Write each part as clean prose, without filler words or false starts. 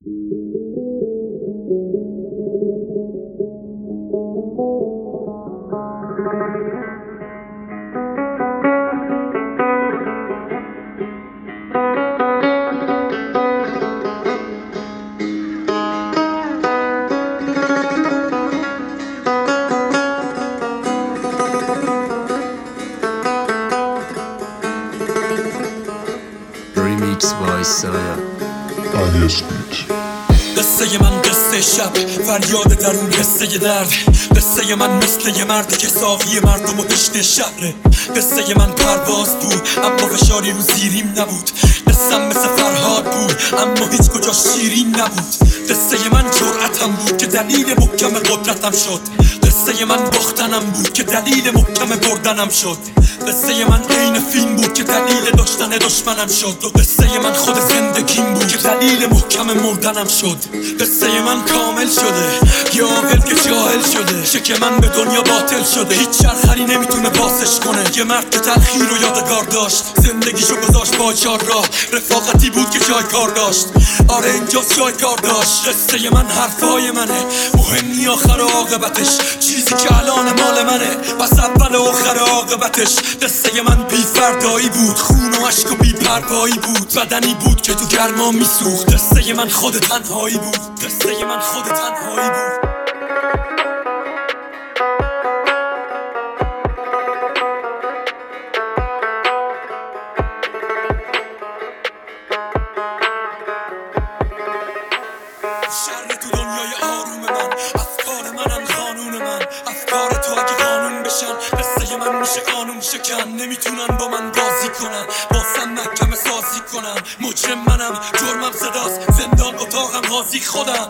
Remix by Saya. قصه من قصه شب، فریاد درون قصه درد. قصه من مثل یه مردی که ساقی مردم و تشنه شهره. قصه من پرواز بود اما فشاری رو زیریم نبود. قصم مثل فرهاد بود اما هیچ کجا شیرین نبود. قصه من جرأتم بود که دلیل محکم قدرتم شد. قصه من باختنم بود که دلیل محکم بردنم شد. قصه من عین فیلم بود که دلیل داشتن دشمنم شد. و قصه من خود زندگیم بود که دلیل محکم مردنم شد. قصه من کامل شده، یه عاقل که جاهل شده. شک من به دنیا باطل شده، هیچ چرخری نمیتونه پاسش کنه. یه مرد که تلخیر رو یادگار داشت، زندگیشو گذاشت با چار راه. رفاقتی بود که جای کار داشت، آره اینجاست جای کار داشت. قصه من حرفای منه، مهمی آخر عاقبتش. چیزی که الان مال منه، پس اول و آخر عاقبتش. قصه من بی فردایی بود، خون و عشق و بی پروایی بود. بدنی بود که تو گرما میسوخت. قصه من خود تنهایی بود. قصه من خود تنهایی بود. شر تو دنیای آروم من، افکار منم قانون من. افکار تو اگه قانون بشن، قصه من میشه قانون شکن. نمیتونن با من بازی کنن، باسم محکمه سازی کنن. مجرم منم، جرمم صداست، زندان اتاقم قاضی خودم.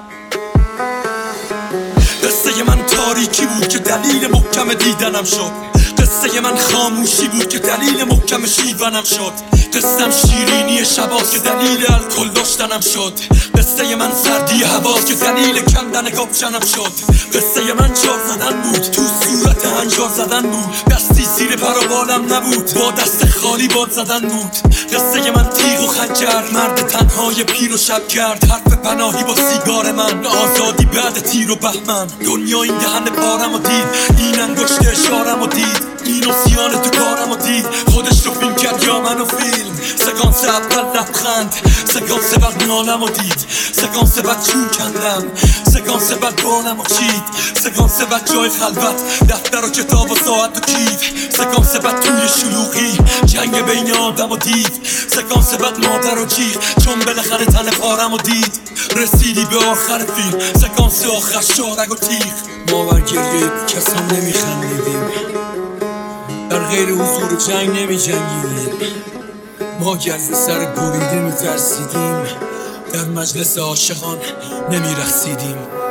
قصه من تاریکی بود که دلیل محکم دیدنم شد. قصه من خاموشی بود که دلیل محکم شیونم شد. قصم شیرینی شباست که دلیل الکل داشتنم شد. قصه من سردی هواست که دلیل کندن کاپشنم شد. قصه من جار زدن بود، تو صورت هنجار زدن بود. دستی زیر پر و بالم نبود، با دست خالی باد زدن بود. قصه من تیغ و خنجر، مرد تنهای پیر و شب کرد. حرف پناهی با سیگار من، آزادی بعد تیر و بهمن. دنیا این دهن پارم و دید، این انگشت اشارم و دید. این و سیان تو کارم و دید، خودش رو فیلم کرد یا منو فیلم. سکانس اول لبخند، سکانس بعد نالم و دید. سکانس بعد چون کندم، سکانس بعد بالم و چید. سکانس بعد جای خلوت، دفتر و کتاب و ساعت و کیف. سکانس بعد توی شلوغی، جنگ بین آدم و دید. سکانس بعد مادر و جیغ، چون بالاخره تن پارم و دید. رسیدی به آخر فیلم، سکانس آخر شارگ و تیغ. ما بر گریه کسان نمیخندیدیم، در غیر حضور جنگ نمی جنگیدیم. ما گرز سر بریده می ترسیدیم، در مجلس عاشقان نمی رقصیدیم.